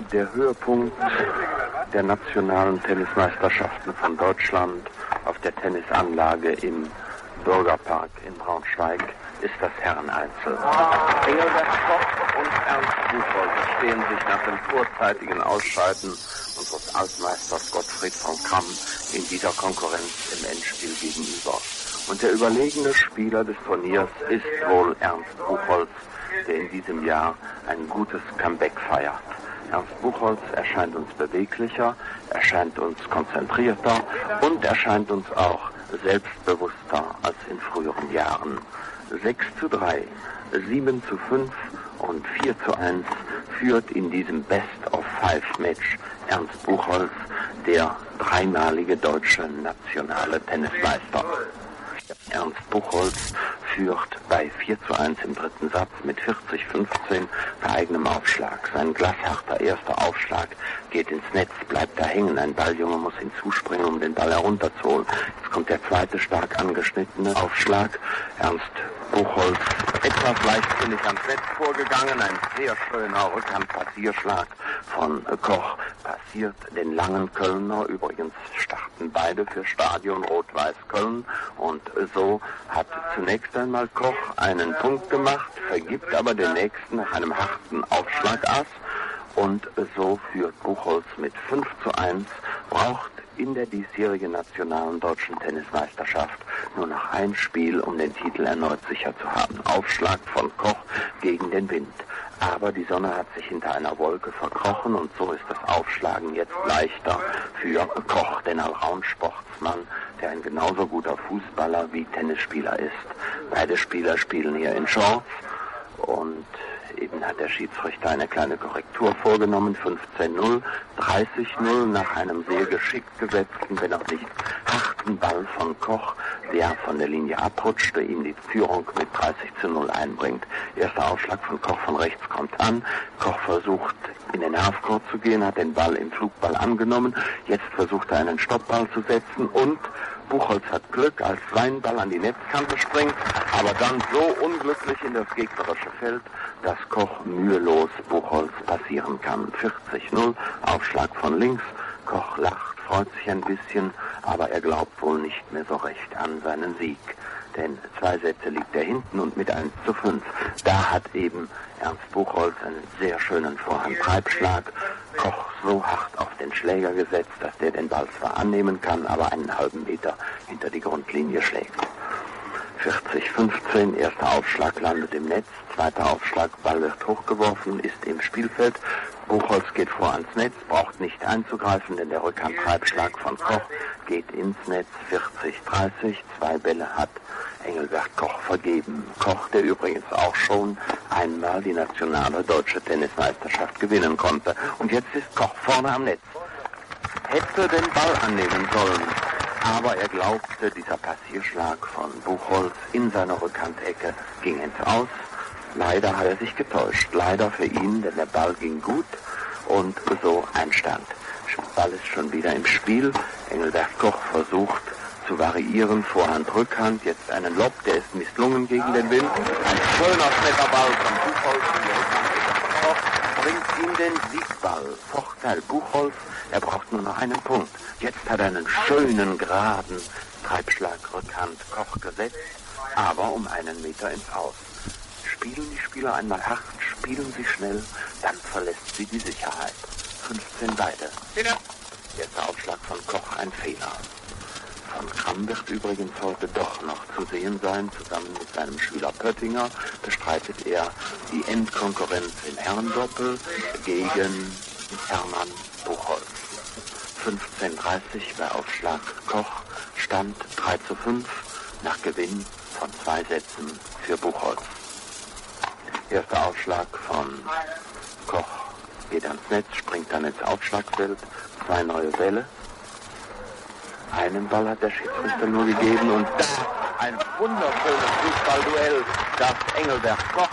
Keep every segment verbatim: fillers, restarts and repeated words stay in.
Der Höhepunkt der nationalen Tennismeisterschaften von Deutschland auf der Tennisanlage im Bürgerpark in Braunschweig ist das Herreneinzel. Engelbert Koch und Ernst Buchholz stehen sich nach dem vorzeitigen Ausscheiden unseres Altmeisters Gottfried von Kramm in dieser Konkurrenz im Endspiel gegenüber. Und der überlegene Spieler des Turniers ist wohl Ernst Buchholz, der in diesem Jahr ein gutes Comeback feiert. Ernst Buchholz erscheint uns beweglicher, erscheint uns konzentrierter und erscheint uns auch selbstbewusster als in früheren Jahren. sechs zu drei, sieben zu fünf und vier zu eins führt in diesem Best-of-Five-Match Ernst Buchholz, der dreimalige deutsche nationale Tennismeister. Ernst Buchholz führt bei vier zu eins im dritten Satz mit vierzig fünfzehn bei eigenem Aufschlag. Sein glasharter erster Aufschlag geht ins Netz, bleibt da hängen. Ein Balljunge muss hinzuspringen, um den Ball herunterzuholen. Jetzt kommt der zweite stark angeschnittene Aufschlag. Ernst Buchholz etwas leichtsinnig ans Netz vorgegangen. Ein sehr schöner Rückhandpassierschlag von Koch passiert den langen Kölner. Übrigens starten beide für Stadion Rot-Weiß Köln. Und so hat zunächst einmal Koch einen Punkt gemacht, vergibt aber den nächsten nach einem harten Aufschlagass. Und so führt Buchholz mit fünf zu eins, braucht in der diesjährigen nationalen deutschen Tennismeisterschaft nur noch ein Spiel, um den Titel erneut sicher zu haben. Aufschlag von Koch gegen den Wind. Aber die Sonne hat sich hinter einer Wolke verkrochen und so ist das Aufschlagen jetzt leichter für Koch, den Allround-Sportsmann, der ein genauso guter Fußballer wie Tennisspieler ist. Beide Spieler spielen hier in Shorts und eben hat der Schiedsrichter eine kleine Korrektur vorgenommen. fünfzehn null, dreißig null nach einem sehr geschickt gesetzten, wenn auch nicht harten Ball von Koch, der von der Linie abrutschte, ihm die Führung mit dreißig zu null einbringt. Erster Aufschlag von Koch von rechts kommt an. Koch versucht in den Halfcourt zu gehen, hat den Ball im Flugball angenommen. Jetzt versucht er einen Stoppball zu setzen und Buchholz hat Glück, als sein Ball an die Netzkante springt, aber dann so unglücklich in das gegnerische Feld, dass Koch mühelos Buchholz passieren kann. vierzig null, Aufschlag von links. Koch lacht, freut sich ein bisschen, aber er glaubt wohl nicht mehr so recht an seinen Sieg. Denn zwei Sätze liegt er hinten und mit eins zu fünf. Da hat eben Ernst Buchholz einen sehr schönen Vorhand-Treibschlag. Koch so hart auf den Schläger gesetzt, dass der den Ball zwar annehmen kann, aber einen halben Meter hinter die Grundlinie schlägt. vierzig fünfzehn, erster Aufschlag landet im Netz, zweiter Aufschlag, Ball wird hochgeworfen, ist im Spielfeld. Buchholz geht vor ans Netz, braucht nicht einzugreifen, denn der Rückhandtreibschlag von Koch geht ins Netz. vierzig dreißig, zwei Bälle hat Engelbert Koch vergeben. Koch, der übrigens auch schon einmal die nationale deutsche Tennismeisterschaft gewinnen konnte. Und jetzt ist Koch vorne am Netz. Hätte den Ball annehmen sollen, aber er glaubte, dieser Passierschlag von Buchholz in seiner Rückhandecke ging ins Aus. Leider hat er sich getäuscht. Leider für ihn, denn der Ball ging gut und so ein Stand. Der Ball ist schon wieder im Spiel. Engelbert Koch versucht zu variieren, Vorhand, Rückhand, jetzt einen Lob, der ist misslungen gegen den Wind. Ein schöner Schmetterball von Buchholz in die Rückhandecke von Koch bringt ihm den Siegball. Vorteil Buchholz, er braucht nur noch einen Punkt. Jetzt hat er einen schönen, geraden Treibschlag Rückhand Koch gesetzt, aber um einen Meter ins Aus. Spielen die Spieler einmal hart, spielen sie schnell, dann verlässt sie die Sicherheit. fünfzehn beide. Erster Aufschlag von Koch, ein Fehler. Von Kramm wird übrigens heute doch noch zu sehen sein. Zusammen mit seinem Schüler Pöttinger bestreitet er die Endkonkurrenz im Herrendoppel gegen Hermann Buchholz. fünfzehn dreißig bei Aufschlag Koch, Stand drei zu fünf nach Gewinn von zwei Sätzen für Buchholz. Erster Aufschlag von Koch geht ans Netz, springt dann ins Aufschlagfeld, zwei neue Bälle. Einen Ball hat der Schiedsrichter nur gegeben und da ein wunderschönes Fußballduell, das Engelbert Koch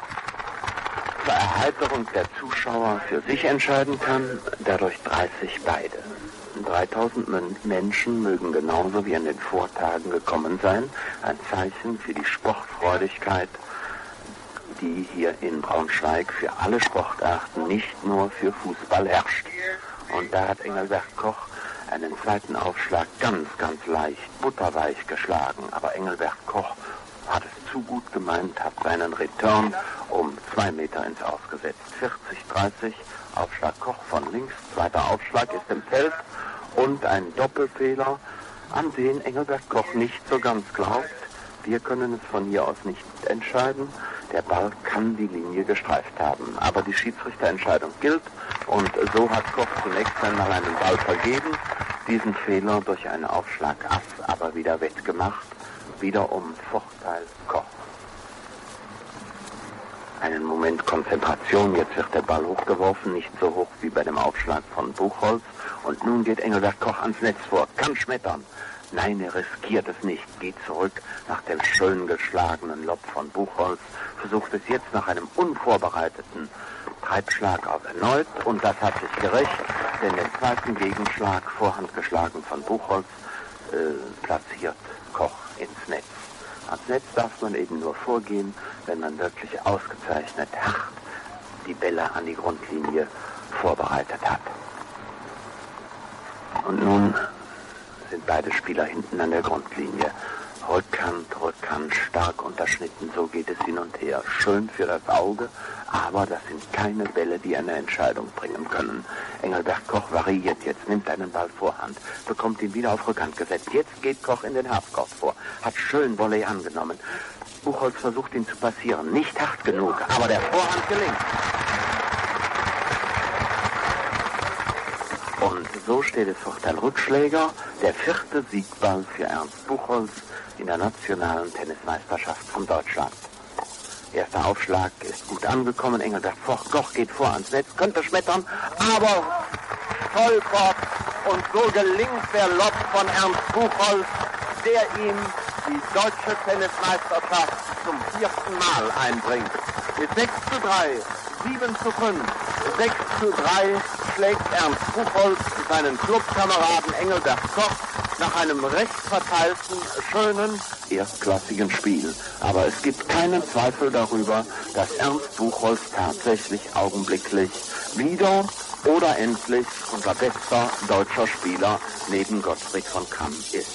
zur Erheiterung der Zuschauer für sich entscheiden kann, dadurch dreißig beide. dreitausend Menschen mögen genauso wie an den Vortagen gekommen sein, ein Zeichen für die Sportfreudigkeit die hier in Braunschweig für alle Sportarten, nicht nur für Fußball herrscht. Und da hat Engelbert Koch einen zweiten Aufschlag ganz, ganz leicht, butterweich geschlagen. Aber Engelbert Koch hat es zu gut gemeint, hat seinen Return um zwei Meter ins Ausgesetzt. vierzig dreißig, Aufschlag Koch von links, zweiter Aufschlag ist im Feld und ein Doppelfehler, an den Engelbert Koch nicht so ganz glaubt. Wir können es von hier aus nicht entscheiden. Der Ball kann die Linie gestreift haben. Aber die Schiedsrichterentscheidung gilt und so hat Koch zunächst einmal einen Ball vergeben, diesen Fehler durch einen Aufschlag Ass aber wieder wettgemacht, wiederum Vorteil Koch. Einen Moment Konzentration, jetzt wird der Ball hochgeworfen, nicht so hoch wie bei dem Aufschlag von Buchholz und nun geht Engelbert Koch ans Netz vor, kann schmettern. Nein, er riskiert es nicht, geht zurück nach dem schön geschlagenen Lob von Buchholz, versucht es jetzt nach einem unvorbereiteten Treibschlag auf erneut und das hat sich gerecht, denn den zweiten Gegenschlag, Vorhand geschlagen von Buchholz, äh, platziert Koch ins Netz. Ans Netz darf man eben nur vorgehen, wenn man wirklich ausgezeichnet hart die Bälle an die Grundlinie vorbereitet hat. Und nun sind beide Spieler hinten an der Grundlinie. Rückhand, Rückhand, stark unterschnitten, so geht es hin und her. Schön für das Auge, aber das sind keine Bälle, die eine Entscheidung bringen können. Engelbert Koch variiert jetzt, nimmt einen Ball Vorhand, bekommt ihn wieder auf Rückhand gesetzt. Jetzt geht Koch in den Halfcourt vor, hat schön Volley angenommen. Buchholz versucht ihn zu passieren, nicht hart genug, aber der Vorhand gelingt. Und so steht es Vorteil Rückschläger, der vierte Siegball für Ernst Buchholz in der nationalen Tennismeisterschaft von Deutschland. Erster Aufschlag ist gut angekommen, Engelbert Koch geht vor ans Netz, könnte schmettern, aber stolpert und so gelingt der Lob von Ernst Buchholz, der ihm die deutsche Tennismeisterschaft zum vierten Mal einbringt. Mit sechs zu drei, sieben zu fünf, sechs zu drei schlägt Ernst Buchholz seinen Clubkameraden Engelbert Koch nach einem recht verteilten, schönen, erstklassigen Spiel. Aber es gibt keinen Zweifel darüber, dass Ernst Buchholz tatsächlich augenblicklich wieder oder endlich unser bester deutscher Spieler neben Gottfried von Kamm ist.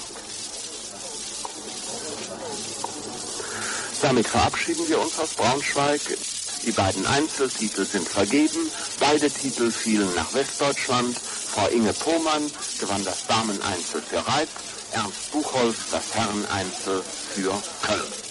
Damit verabschieden wir uns aus Braunschweig. Die beiden Einzeltitel sind vergeben. Beide Titel fielen nach Westdeutschland. Frau Inge Pohmann gewann das Dameneinzel für Reitz, Ernst Buchholz das Herreneinzel für Köln.